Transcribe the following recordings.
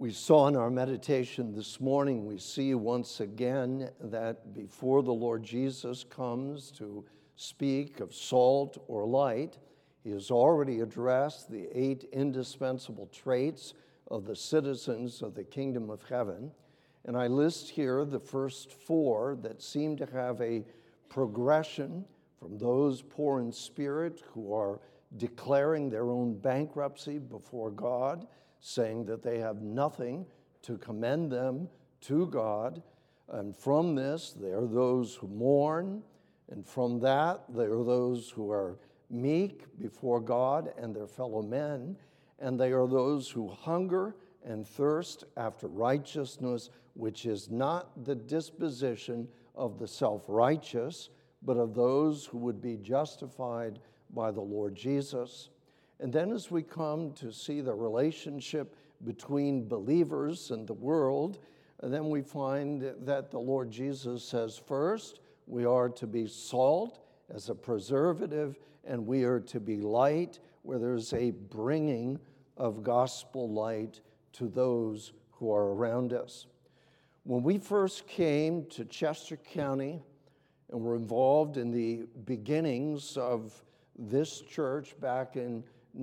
We saw in our meditation this morning, we see once again that before the Lord Jesus comes to speak of salt or light, he has already addressed the 8 indispensable traits of the citizens of the kingdom of heaven. And I list here the first 4 that seem to have a progression from those poor in spirit who are declaring their own bankruptcy before God, saying that they have nothing to commend them to God. And from this, there are those who mourn. And from that, there are those who are meek before God and their fellow men. And they are those who hunger and thirst after righteousness, which is not the disposition of the self-righteous, but of those who would be justified by the Lord Jesus. And then as we come to see the relationship between believers and the world, then we find that the Lord Jesus says, first, we are to be salt as a preservative, and we are to be light, where there's a bringing of gospel light to those who are around us. When we first came to Chester County and were involved in the beginnings of this church back in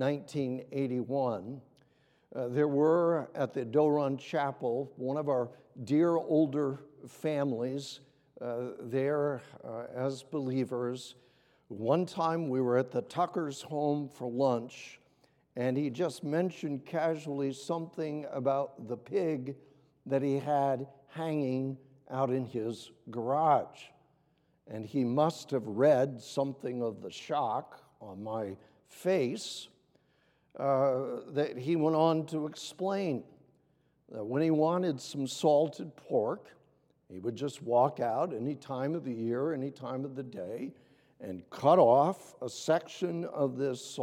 1981, there were at the Doe Run Chapel, one of our dear older families there as believers. One time we were at the Tucker's home for lunch, and he just mentioned casually something about the pig that he had hanging out in his garage. And he must have read something of the shock on my face that he went on to explain that when he wanted some salted pork, he would just walk out any time of the year, any time of the day, and cut off a section of this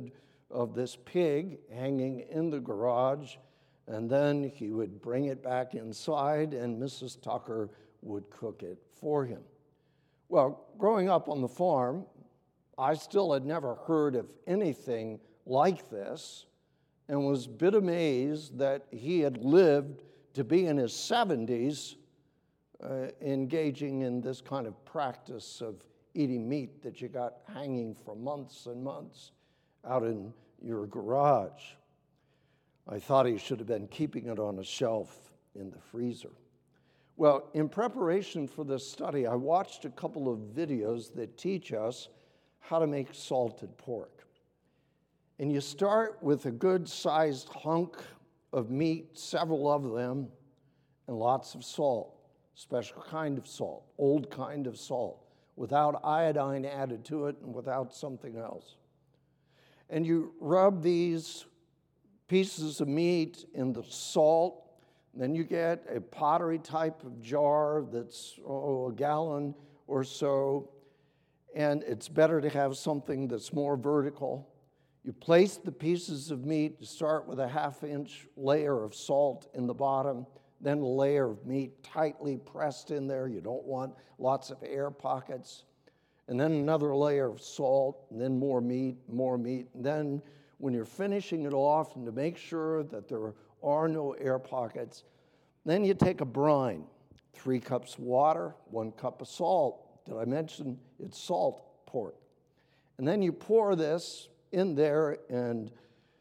pig hanging in the garage, and then he would bring it back inside, and Mrs. Tucker would cook it for him. Well, growing up on the farm, I still had never heard of anything like this, and was a bit amazed that he had lived to be in his 70s engaging in this kind of practice of eating meat that you got hanging for months and months out in your garage. I thought he should have been keeping it on a shelf in the freezer. Well, in preparation for this study, I watched a couple of videos that teach us how to make salted pork. And you start with a good-sized hunk of meat, several of them, and lots of salt, special kind of salt, old kind of salt, without iodine added to it and without something else. And you rub these pieces of meat in the salt. Then you get a pottery type of jar that's a gallon or so, and it's better to have something that's more vertical. You place the pieces of meat, you start with a 1/2-inch layer of salt in the bottom, then a layer of meat tightly pressed in there. You don't want lots of air pockets. And then another layer of salt, and then more meat. And then when you're finishing it off, and to make sure that there are no air pockets, then you take a brine, 3 cups of water, 1 cup of salt. Did I mention it's salt pork? And then you pour this in there and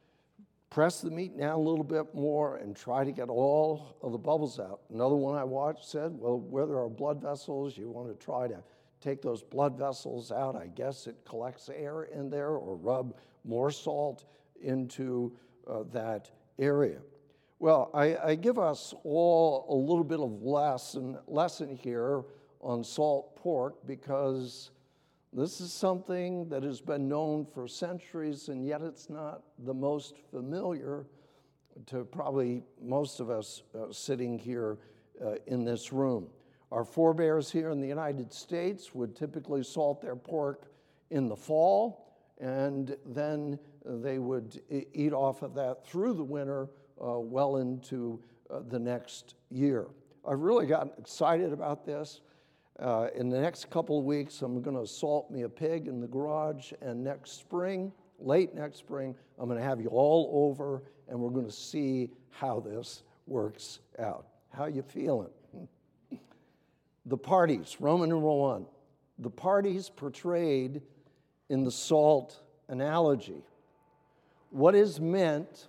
press the meat down a little bit more and try to get all of the bubbles out. Another one I watched said, well, where there are blood vessels, you want to try to take those blood vessels out. I guess it collects air in there, or rub more salt into that area. Well, I give us all a little bit of lesson here on salt pork, because this is something that has been known for centuries, and yet it's not the most familiar to probably most of us sitting here in this room. Our forebears here in the United States would typically salt their pork in the fall, and then they would eat off of that through the winter well into the next year. I've really gotten excited about this. In the next couple of weeks, I'm going to salt me a pig in the garage, and next spring, late next spring, I'm going to have you all over, and we're going to see how this works out. How you feeling? The parties, Roman numeral 1. The parties portrayed in the salt analogy. What is meant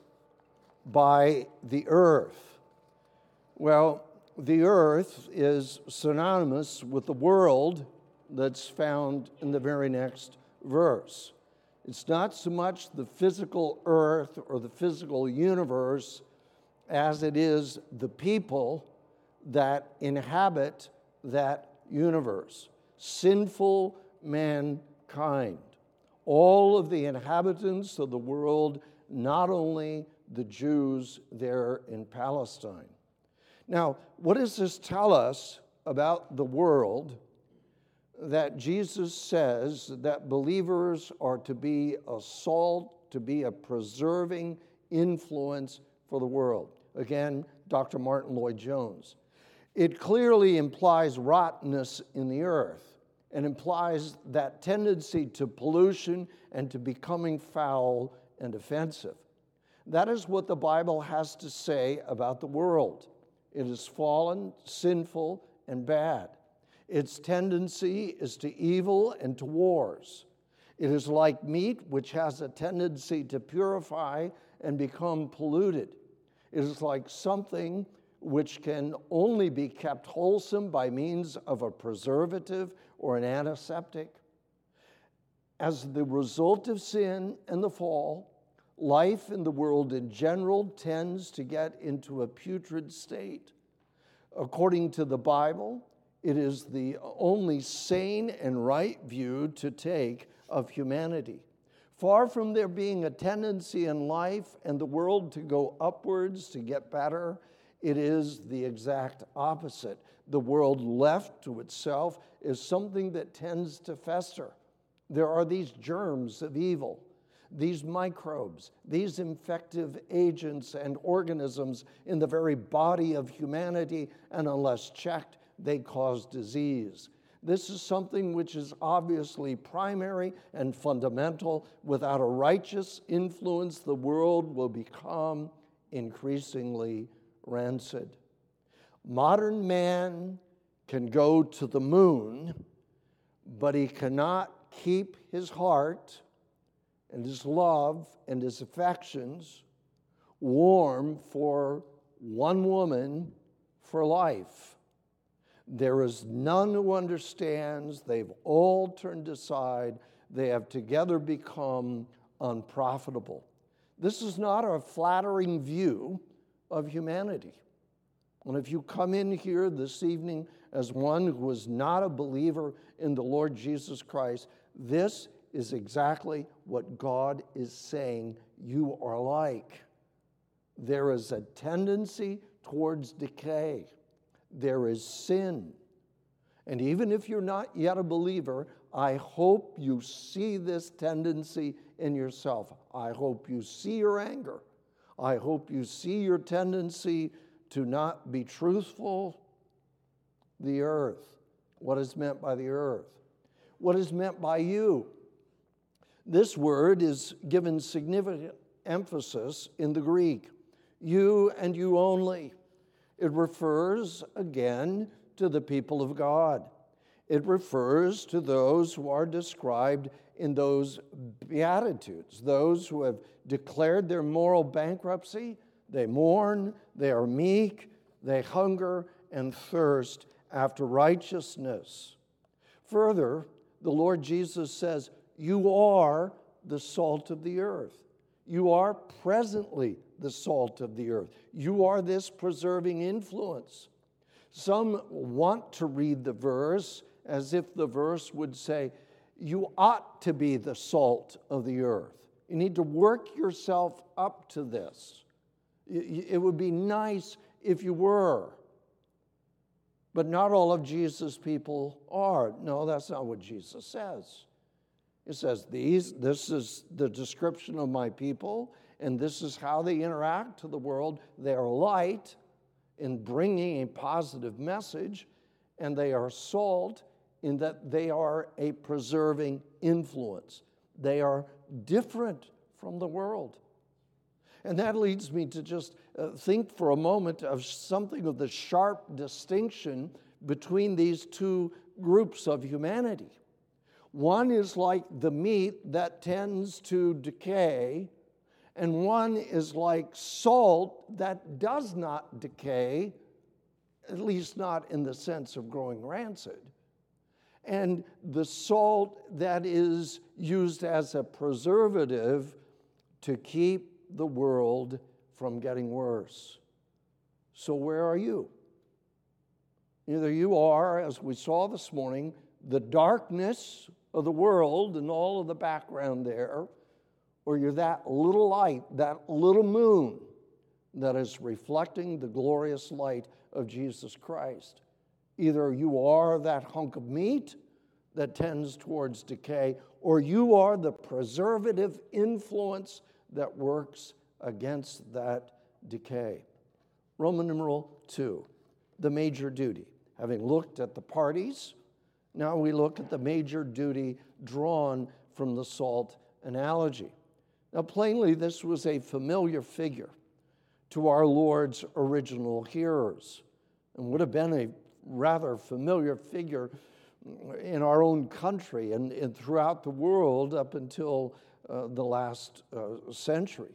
by the earth? Well, the earth is synonymous with the world that's found in the very next verse. It's not so much the physical earth or the physical universe as it is the people that inhabit that universe. Sinful mankind. All of the inhabitants of the world, not only the Jews there in Palestine. Now, what does this tell us about the world? That Jesus says that believers are to be a salt, to be a preserving influence for the world. Again, Dr. Martin Lloyd-Jones. It clearly implies rottenness in the earth and implies that tendency to pollution and to becoming foul and offensive. That is what the Bible has to say about the world. It is fallen, sinful, and bad. Its tendency is to evil and to wars. It is like meat, which has a tendency to purify and become polluted. It is like something which can only be kept wholesome by means of a preservative or an antiseptic. As the result of sin and the fall, life in the world in general tends to get into a putrid state. According to the Bible, it is the only sane and right view to take of humanity. Far from there being a tendency in life and the world to go upwards, to get better, it is the exact opposite. The world left to itself is something that tends to fester. There are these germs of evil, these microbes, these infective agents and organisms in the very body of humanity, and unless checked, they cause disease. This is something which is obviously primary and fundamental. Without a righteous influence, the world will become increasingly rancid. Modern man can go to the moon, but he cannot keep his heart and his love and his affections warm for one woman for life. There is none who understands. They've all turned aside. They have together become unprofitable. This is not a flattering view of humanity. And if you come in here this evening as one who is not a believer in the Lord Jesus Christ, this is exactly what God is saying you are like. There is a tendency towards decay. There is sin. And even if you're not yet a believer, I hope you see this tendency in yourself. I hope you see your anger. I hope you see your tendency to not be truthful. The earth. What is meant by the earth? What is meant by you? This word is given significant emphasis in the Greek. You and you only. It refers, again, to the people of God. It refers to those who are described in those Beatitudes, those who have declared their moral bankruptcy. They mourn, they are meek, they hunger and thirst after righteousness. Further, the Lord Jesus says, you are the salt of the earth. You are presently the salt of the earth. You are this preserving influence. Some want to read the verse as if the verse would say, you ought to be the salt of the earth. You need to work yourself up to this. It would be nice if you were. But not all of Jesus' people are. No, that's not what Jesus says. It says, this is the description of my people, and this is how they interact to the world. They are light in bringing a positive message, and they are salt in that they are a preserving influence. They are different from the world. And that leads me to just think for a moment of something of the sharp distinction between these two groups of humanity. One is like the meat that tends to decay, and one is like salt that does not decay, at least not in the sense of growing rancid. And the salt that is used as a preservative to keep the world from getting worse. So where are you? Either you are, as we saw this morning, the darkness of the world and all of the background there, or you're that little light, that little moon that is reflecting the glorious light of Jesus Christ. Either you are that hunk of meat that tends towards decay, or you are the preservative influence that works against that decay. Roman numeral 2, the major duty. Having looked at the parties, now we look at the major duty drawn from the salt analogy. Now, plainly, this was a familiar figure to our Lord's original hearers, and would have been a rather familiar figure in our own country and throughout the world up until the last century.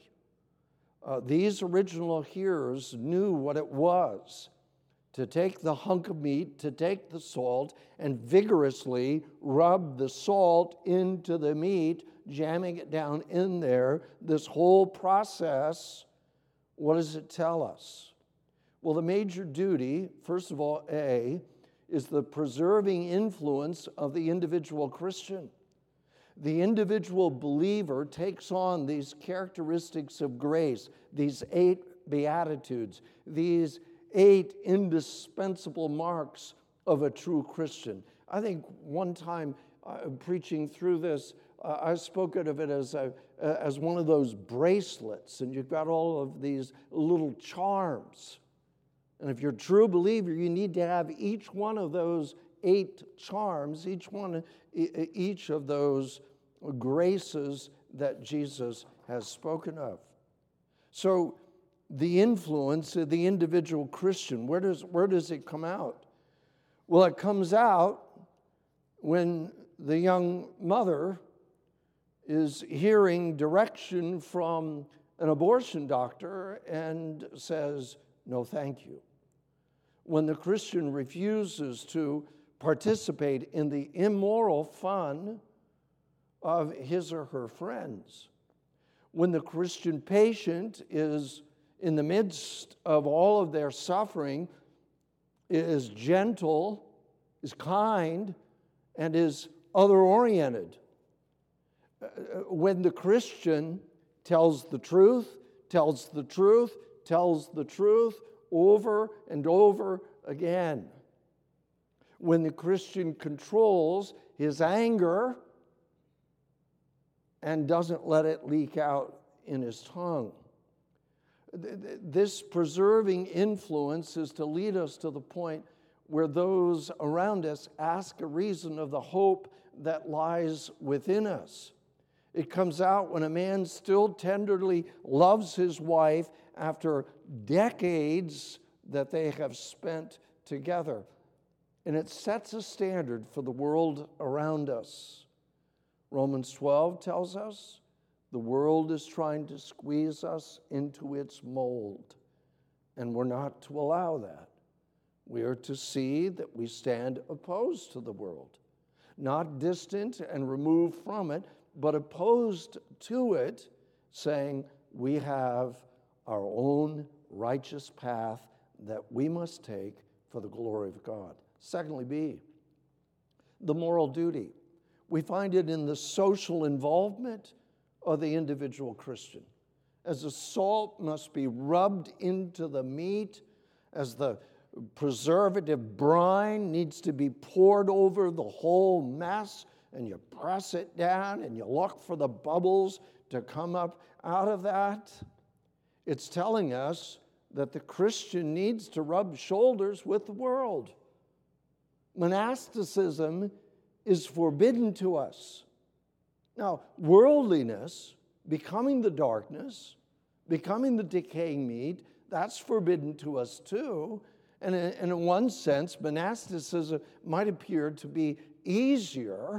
These original hearers knew what it was to take the hunk of meat, to take the salt, and vigorously rub the salt into the meat, jamming it down in there. This whole process, what does it tell us? Well, the major duty, first of all, A, is the preserving influence of the individual Christian. The individual believer takes on these characteristics of grace, these 8 beatitudes, these 8 indispensable marks of a true Christian. I think one time preaching through this, I spoke of it as one of those bracelets, and you've got all of these little charms. And if you're a true believer, you need to have each one of those 8 charms, each of those graces that Jesus has spoken of. So the influence of the individual Christian, where does it come out? Well, it comes out when the young mother is hearing direction from an abortion doctor and says, "No, thank you." When the Christian refuses to participate in the immoral fun of his or her friends. When the Christian patient is in the midst of all of their suffering, is gentle, is kind, and is other-oriented. When the Christian tells the truth over and over again. When the Christian controls his anger and doesn't let it leak out in his tongue. This preserving influence is to lead us to the point where those around us ask a reason of the hope that lies within us. It comes out when a man still tenderly loves his wife after decades that they have spent together. And it sets a standard for the world around us. Romans 12 tells us the world is trying to squeeze us into its mold, and we're not to allow that. We are to see that we stand opposed to the world, not distant and removed from it, but opposed to it, saying we have our own righteous path that we must take for the glory of God. Secondly, B, the moral duty. We find it in the social involvement of the individual Christian. As the salt must be rubbed into the meat, as the preservative brine needs to be poured over the whole mess, and you press it down and you look for the bubbles to come up out of that. It's telling us that the Christian needs to rub shoulders with the world. Monasticism is forbidden to us. Now, worldliness, becoming the darkness, Becoming the decaying meat, that's forbidden to us too. And in one sense, monasticism might appear to be easier.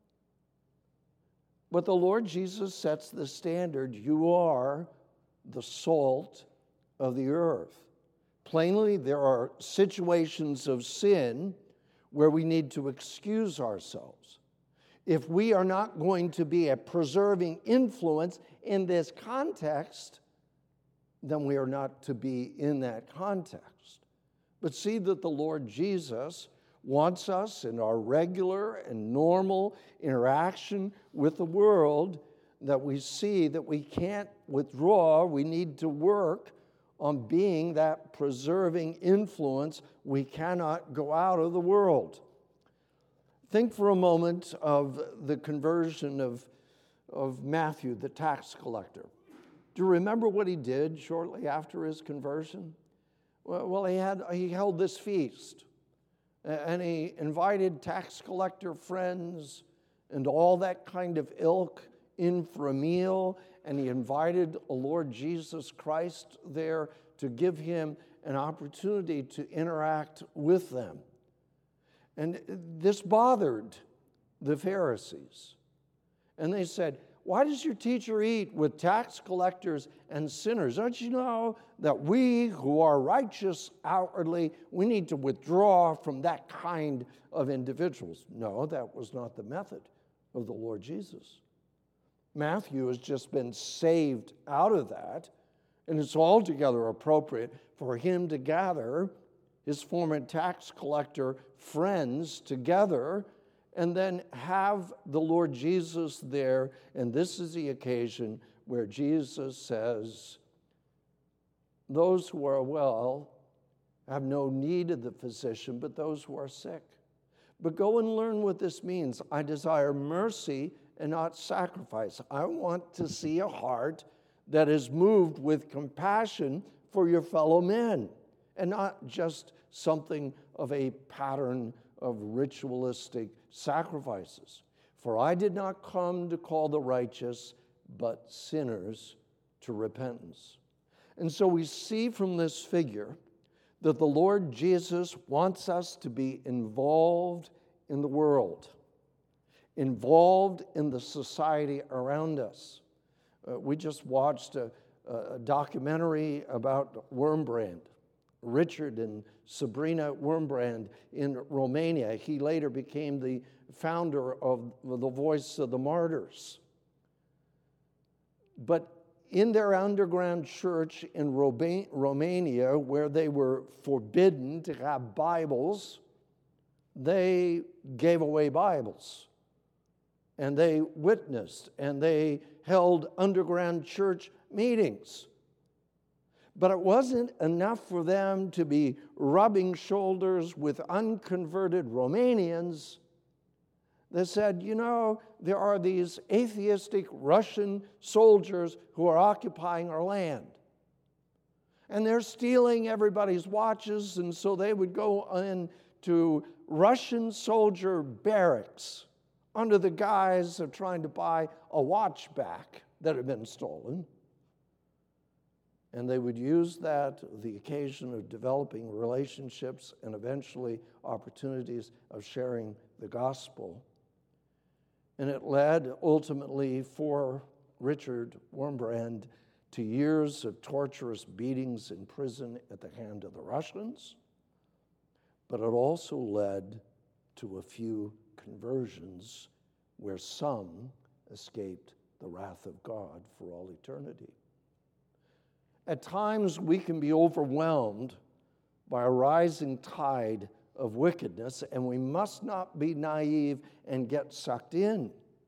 But the Lord Jesus sets the standard. You are the salt of the earth. Plainly, there are situations of sin where we need to excuse ourselves. If we are not going to be a preserving influence in this context, then we are not to be in that context. But see that the Lord Jesus wants us in our regular and normal interaction with the world, that we see that we can't withdraw. We need to work on being that preserving influence. We cannot go out of the world. Think for a moment of the conversion of Matthew, the tax collector. Do you remember what he did shortly after his conversion? Well, he held this feast, and he invited tax collector friends and all that kind of ilk in for a meal, and he invited the Lord Jesus Christ there to give him an opportunity to interact with them. And this bothered the Pharisees. And they said, "Why does your teacher eat with tax collectors and sinners? Don't you know that we who are righteous outwardly, we need to withdraw from that kind of individuals?" No, that was not the method of the Lord Jesus. Matthew has just been saved out of that, and it's altogether appropriate for him to gather his former tax collector friends together and then have the Lord Jesus there. And this is the occasion where Jesus says, "Those who are well have no need of the physician, but those who are sick. But go and learn what this means. I desire mercy and not sacrifice." I want to see a heart that is moved with compassion for your fellow men, and not just something of a pattern of ritualistic sacrifices. "For I did not come to call the righteous, but sinners to repentance." And so we see from this figure that the Lord Jesus wants us to be involved in the world, involved in the society around us. We just watched a documentary about Wurmbrand, Richard and Sabrina Wurmbrand in Romania. He later became the founder of the Voice of the Martyrs. But in their underground church in Romania, where they were forbidden to have Bibles, they gave away Bibles. And they witnessed, and they held underground church meetings. But it wasn't enough for them to be rubbing shoulders with unconverted Romanians. They said, "You know, there are these atheistic Russian soldiers who are occupying our land. And they're stealing everybody's watches," and so they would go into Russian soldier barracks under the guise of trying to buy a watch back that had been stolen. And they would use that, the occasion of developing relationships and eventually opportunities of sharing the gospel. And it led ultimately for Richard Wurmbrand to years of torturous beatings in prison at the hand of the Russians. But it also led to a few conversions where some escaped the wrath of God for all eternity. At times, we can be overwhelmed by a rising tide of wickedness, and we must not be naive and get sucked in.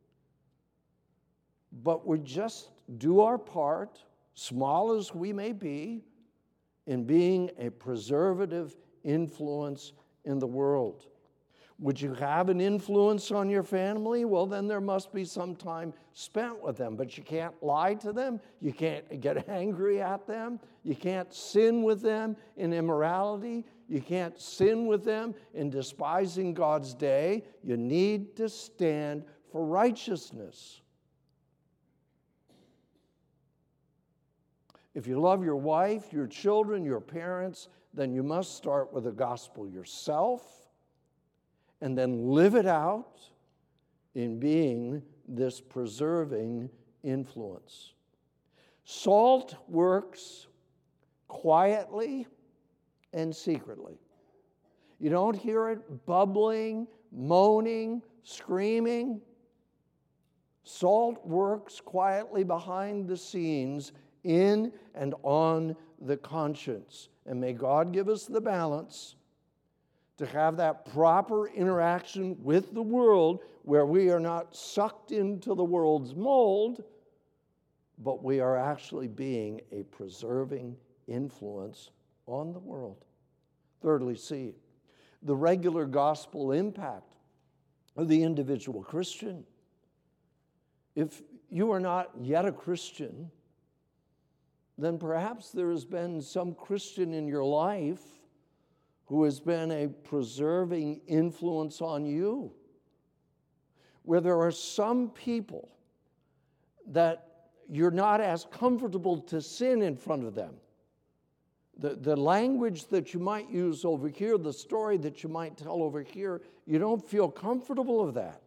But we just do our part, small as we may be, in being a preservative influence in the world. Would you have an influence on your family? Well, then there must be some time spent with them. But you can't lie to them. You can't get angry at them. You can't sin with them in immorality. You can't sin with them in despising God's day. You need to stand for righteousness. If you love your wife, your children, your parents, then you must start with the gospel yourself and then live it out in being this preserving influence. Salt works quietly and secretly. You don't hear it bubbling, moaning, screaming. Salt works quietly behind the scenes in and on the conscience. And may God give us the balance to have that proper interaction with the world where we are not sucked into the world's mold, but we are actually being a preserving influence on the world. Thirdly, C, the regular gospel impact of the individual Christian. If you are not yet a Christian, then perhaps there has been some Christian in your life who has been a preserving influence on you, where there are some people that you're not as comfortable to sin in front of them. The language that you might use over here, the story that you might tell over here, you don't feel comfortable with that.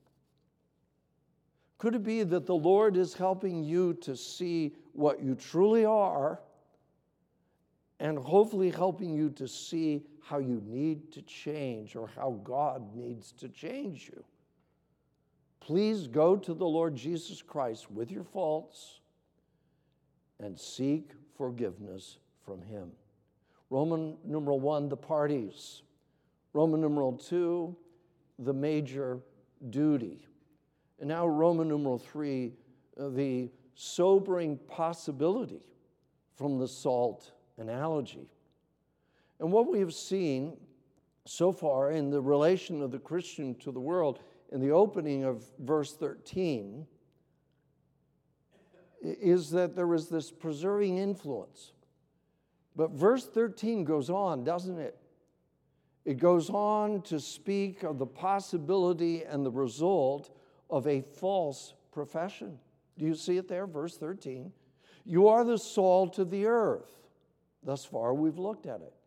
Could it be that the Lord is helping you to see what you truly are and hopefully helping you to see how you need to change or how God needs to change you? Please go to the Lord Jesus Christ with your faults and seek forgiveness from Him. Roman numeral 1, the parties. Roman numeral 2, the major duty. And now Roman numeral 3, the sobering possibility from the salt analogy. And what we have seen so far in the relation of the Christian to the world in the opening of verse 13 is that there is this preserving influence. But verse 13 goes on, doesn't it? It goes on to speak of the possibility and the result of a false profession. Do you see it there? Verse 13. You are the salt of the earth. Thus far, we've looked at it.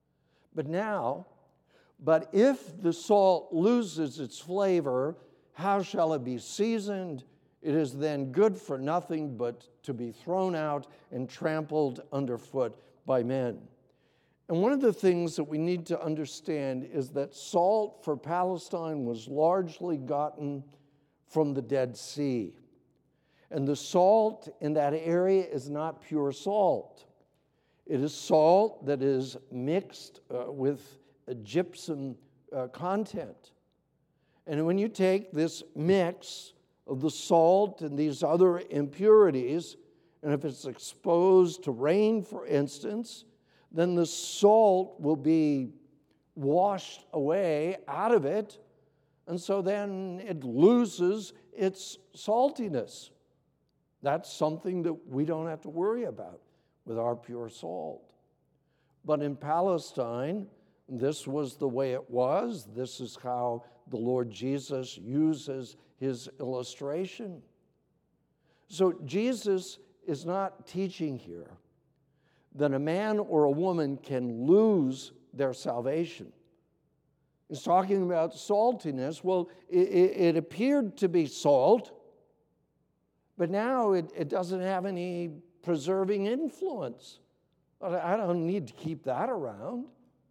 But if the salt loses its flavor, how shall it be seasoned? It is then good for nothing but to be thrown out and trampled underfoot by men. And one of the things that we need to understand is that salt for Palestine was largely gotten from the Dead Sea. And the salt in that area is not pure salt. It is salt that is mixed with a gypsum content. And when you take this mix of the salt and these other impurities, and if it's exposed to rain, for instance, then the salt will be washed away out of it, and so then it loses its saltiness. That's something that we don't have to worry about with our pure salt. But in Palestine, this was the way it was. This is how the Lord Jesus uses his illustration. So Jesus is not teaching here that a man or a woman can lose their salvation. He's talking about saltiness. Well, it appeared to be salt, but now it doesn't have any preserving influence. I don't need to keep that around.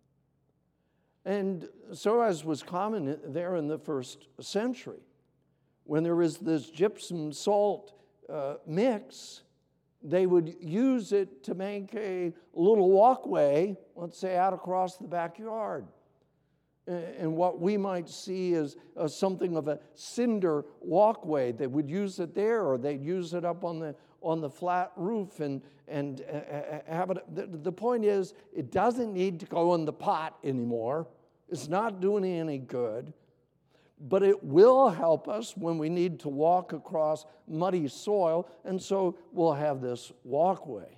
And so, as was common there in the first century, when there was this gypsum salt mix, they would use it to make a little walkway, let's say, out across the backyard. And what we might see is something of a cinder walkway. They would use it there, or they'd use it up on the flat roof and have it. The point is, it doesn't need to go in the pot anymore. It's not doing any good. But it will help us when we need to walk across muddy soil, and so we'll have this walkway.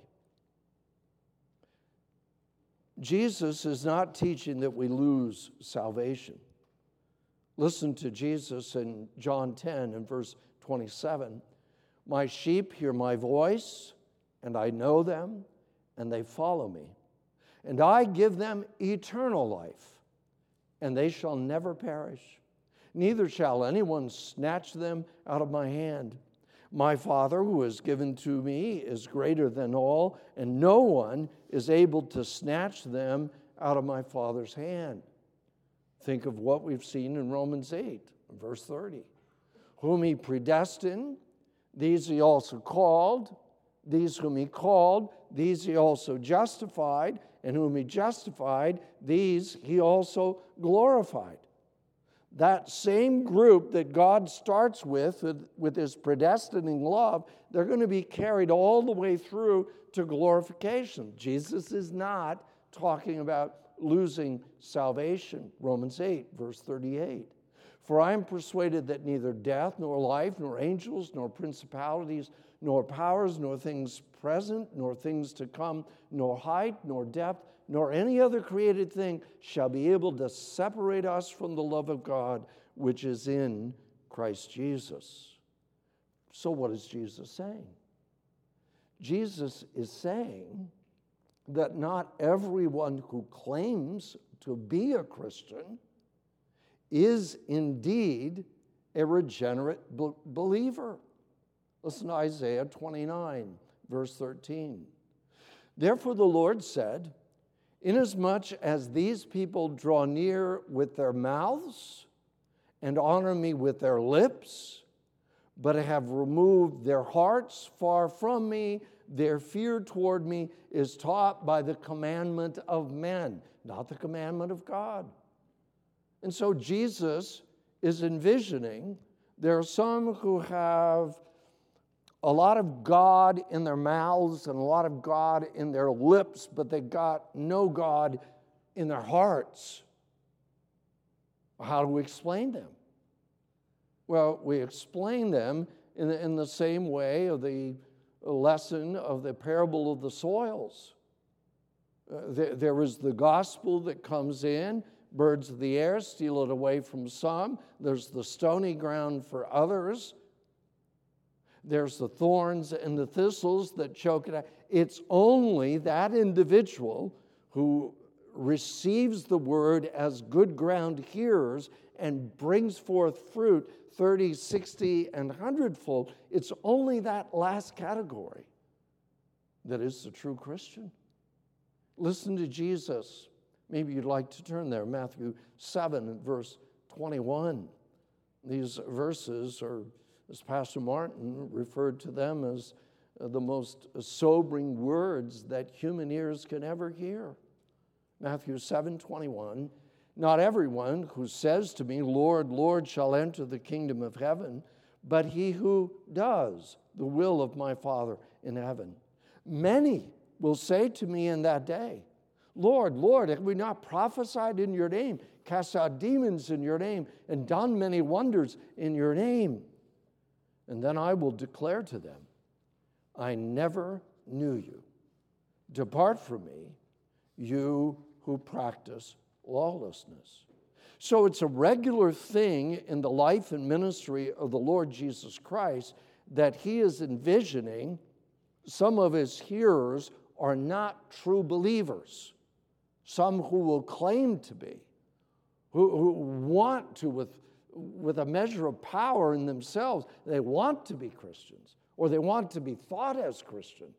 Jesus is not teaching that we lose salvation. Listen to Jesus in John 10 and verse 27. My sheep hear my voice, and I know them, and they follow me. And I give them eternal life, and they shall never perish. Neither shall anyone snatch them out of my hand. My Father, who has given to me, is greater than all, and no one is able to snatch them out of my Father's hand. Think of what we've seen in Romans 8, verse 30. Whom he predestined, these he also called. These whom he called, these he also justified. And whom he justified, these he also glorified. That same group that God starts with his predestining love, they're going to be carried all the way through to glorification. Jesus is not talking about losing salvation. Romans 8, verse 38. For I am persuaded that neither death, nor life, nor angels, nor principalities, nor powers, nor things present, nor things to come, nor height, nor depth, nor any other created thing shall be able to separate us from the love of God, which is in Christ Jesus. So what is Jesus saying? Jesus is saying that not everyone who claims to be a Christian is indeed a regenerate believer. Listen to Isaiah 29, verse 13. Therefore the Lord said, inasmuch as these people draw near with their mouths and honor me with their lips, but have removed their hearts far from me, their fear toward me is taught by the commandment of men, not the commandment of God. And so Jesus is envisioning there are some who have a lot of God in their mouths and a lot of God in their lips, but they got no God in their hearts. How do we explain them? Well, we explain them in the same way of the lesson of the parable of the soils. There is the gospel that comes in. Birds of the air steal it away from some. There's the stony ground for others. There's the thorns and the thistles that choke it out. It's only that individual who receives the word as good ground hearers and brings forth fruit 30, 60, and 100-fold. It's only that last category that is the true Christian. Listen to Jesus. Maybe you'd like to turn there. Matthew 7, verse 21. These verses are, as Pastor Martin referred to them as the most sobering words that human ears can ever hear. Matthew 7:21, not everyone who says to me, Lord, Lord, shall enter the kingdom of heaven, but he who does the will of my Father in heaven. Many will say to me in that day, Lord, Lord, have we not prophesied in your name, cast out demons in your name, and done many wonders in your name? And then I will declare to them, I never knew you. Depart from me, you who practice lawlessness. So it's a regular thing in the life and ministry of the Lord Jesus Christ that he is envisioning some of his hearers are not true believers. Some who will claim to be, who want to, with a measure of power in themselves, they want to be Christians, or they want to be thought as Christians.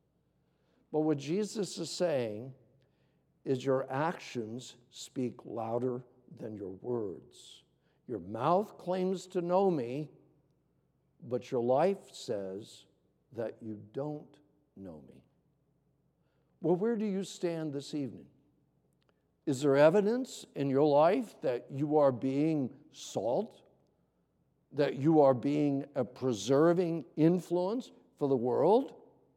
But what Jesus is saying is your actions speak louder than your words. Your mouth claims to know me, but your life says that you don't know me. Well, where do you stand this evening? Is there evidence in your life that you are being salt, that you are being a preserving influence for the world?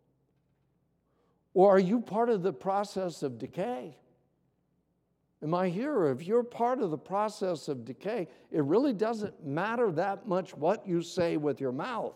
Or are you part of the process of decay? Am I here? If you're part of the process of decay, it really doesn't matter that much what you say with your mouth.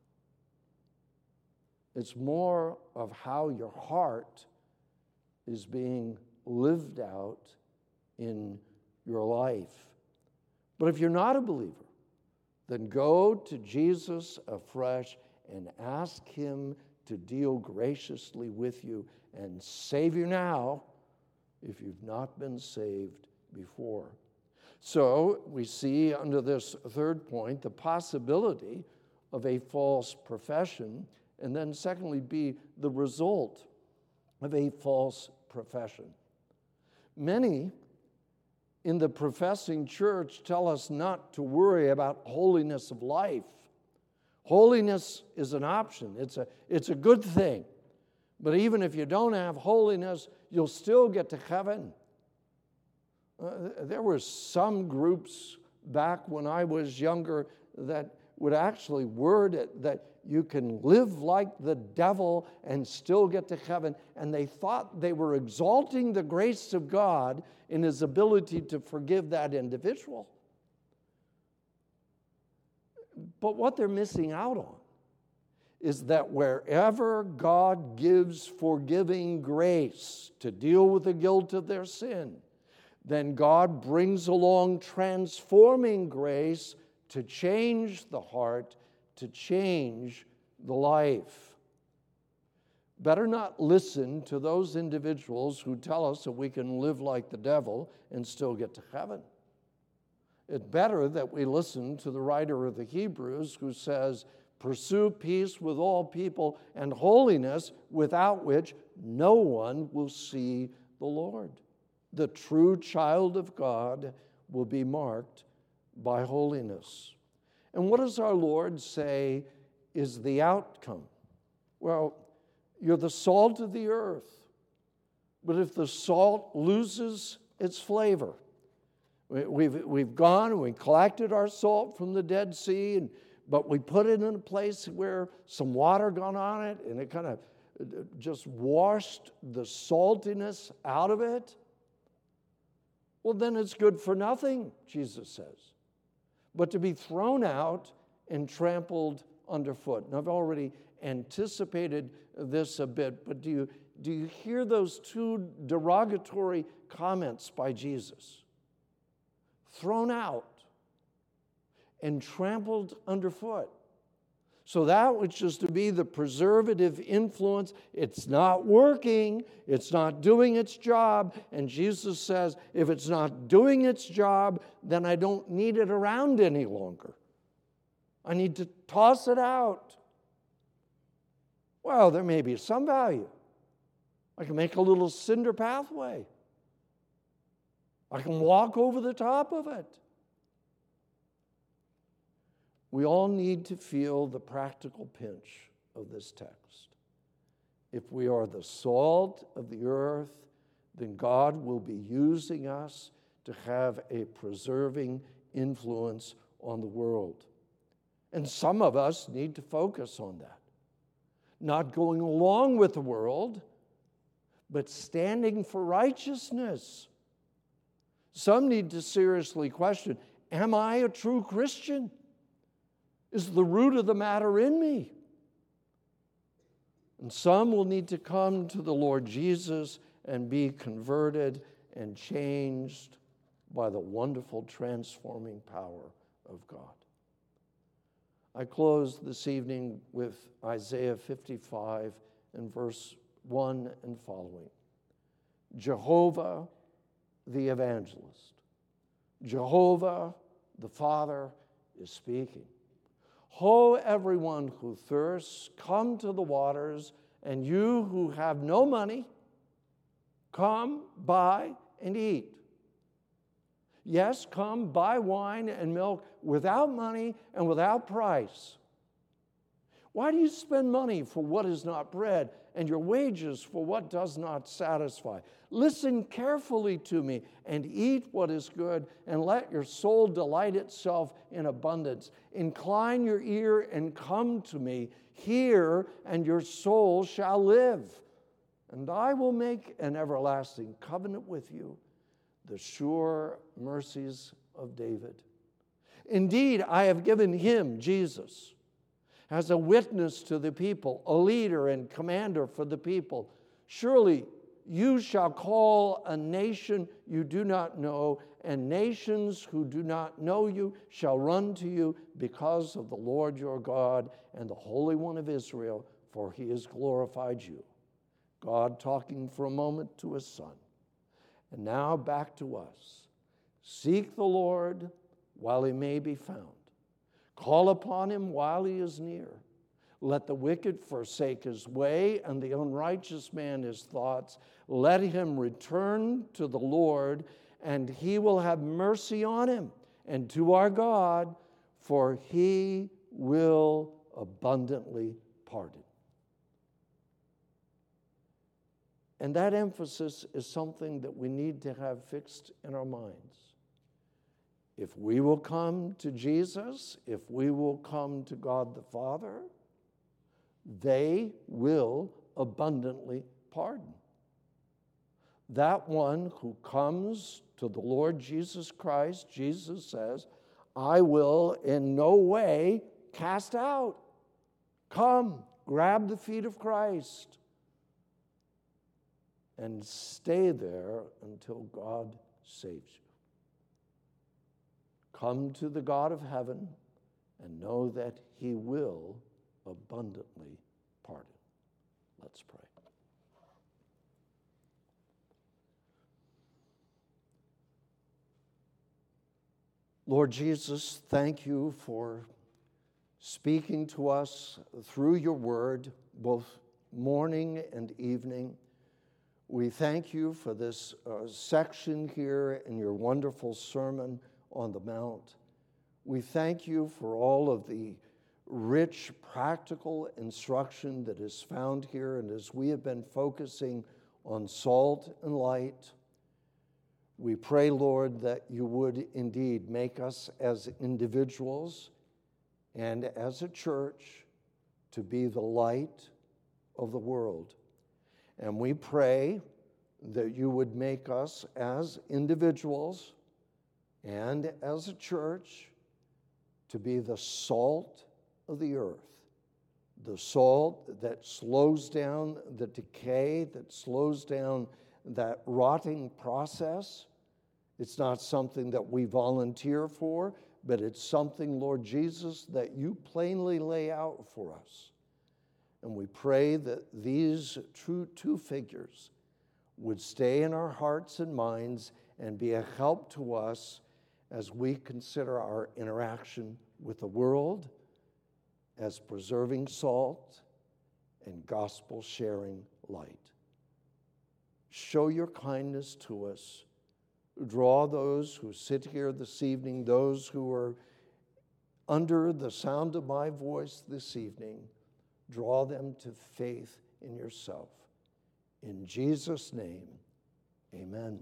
It's more of how your heart is being lived out in your life. But if you're not a believer, then go to Jesus afresh and ask him to deal graciously with you and save you now if you've not been saved before. So we see under this third point the possibility of a false profession, and then secondly, be the result of a false profession. Many in the professing church tell us not to worry about holiness of life. Holiness is an option. It's a good thing. But even if you don't have holiness, you'll still get to heaven. There were some groups back when I was younger that would actually word it that you can live like the devil and still get to heaven. And they thought they were exalting the grace of God in his ability to forgive that individual. But what they're missing out on is that wherever God gives forgiving grace to deal with the guilt of their sin, then God brings along transforming grace to change the heart, to change the life. Better not listen to those individuals who tell us that we can live like the devil and still get to heaven. It's better that we listen to the writer of the Hebrews who says, pursue peace with all people and holiness, without which no one will see the Lord. The true child of God will be marked by holiness. And what does our Lord say is the outcome? Well, you're the salt of the earth. But if the salt loses its flavor, we've gone and we collected our salt from the Dead Sea, but we put it in a place where some water got on it, and it kind of just washed the saltiness out of it. Well, then it's good for nothing, Jesus says, but to be thrown out and trampled underfoot. And I've already anticipated this a bit, but do you hear those two derogatory comments by Jesus? Thrown out and trampled underfoot. So that which is to be the preservative influence, it's not working, it's not doing its job. And Jesus says, if it's not doing its job, then I don't need it around any longer. I need to toss it out. Well, there may be some value. I can make a little cinder pathway. I can walk over the top of it. We all need to feel the practical pinch of this text. If we are the salt of the earth, then God will be using us to have a preserving influence on the world. And some of us need to focus on that. Not going along with the world, but standing for righteousness. Some need to seriously question, am I a true Christian? Is the root of the matter in me? And some will need to come to the Lord Jesus and be converted and changed by the wonderful transforming power of God. I close this evening with Isaiah 55 and verse 1 and following. Jehovah the evangelist, Jehovah the Father is speaking. Ho, everyone who thirsts, come to the waters, and you who have no money, come, buy, and eat. Yes, come, buy wine and milk without money and without price. Why do you spend money for what is not bread, and your wages for what does not satisfy? Listen carefully to me and eat what is good, and let your soul delight itself in abundance. Incline your ear and come to me. Hear, and your soul shall live. And I will make an everlasting covenant with you, the sure mercies of David. Indeed, I have given him, Jesus, as a witness to the people, a leader and commander for the people. Surely you shall call a nation you do not know, and nations who do not know you shall run to you because of the Lord your God and the Holy One of Israel, for he has glorified you. God talking for a moment to his Son. And now back to us. Seek the Lord while he may be found. Call upon him while he is near. Let the wicked forsake his way, and the unrighteous man his thoughts. Let him return to the Lord, and he will have mercy on him, and to our God, for he will abundantly pardon. And that emphasis is something that we need to have fixed in our minds. If we will come to Jesus, if we will come to God the Father, they will abundantly pardon. That one who comes to the Lord Jesus Christ, Jesus says, I will in no way cast out. Come, grab the feet of Christ and stay there until God saves you. Come to the God of heaven and know that he will abundantly pardon. Let's pray. Lord Jesus, thank you for speaking to us through your word, both morning and evening. We thank you for this section here in your wonderful Sermon on the Mount. We thank you for all of the rich, practical instruction that is found here. And as we have been focusing on salt and light, we pray, Lord, that you would indeed make us as individuals and as a church to be the light of the world. And we pray that you would make us as individuals and as a church to be the salt of the earth, the salt that slows down the decay, that slows down that rotting process. It's not something that we volunteer for, but it's something, Lord Jesus, that you plainly lay out for us. And we pray that these two figures would stay in our hearts and minds and be a help to us as we consider our interaction with the world as preserving salt and gospel-sharing light. Show your kindness to us. Draw those who sit here this evening, those who are under the sound of my voice this evening. Draw them to faith in yourself. In Jesus' name, amen.